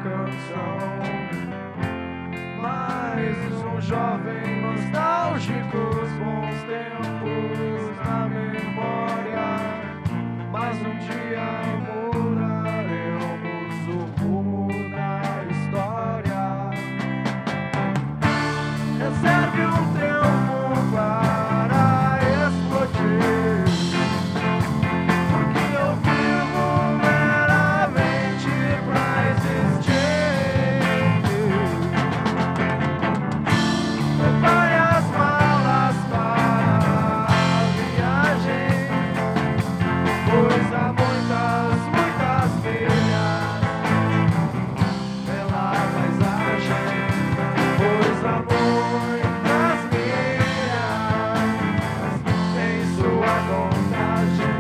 canção. Mais um jovem nostálgico, os bons tempos na memória. Mais um dia mudaremos o rumo da história. Reserve um tempo para explodir, porque eu vivo meramente pra existir. Prepare as malas para a viagem, pois há muitas, muitas milhas pela paisagem, pois há muitas milhas em sua contagem.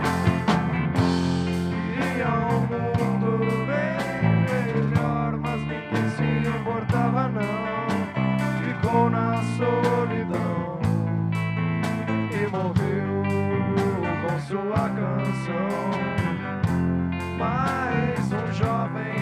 Queria um mundo bem melhor, mas ninguém se importava não. Ficou na solidão e morreu com sua canção. Mais um jovem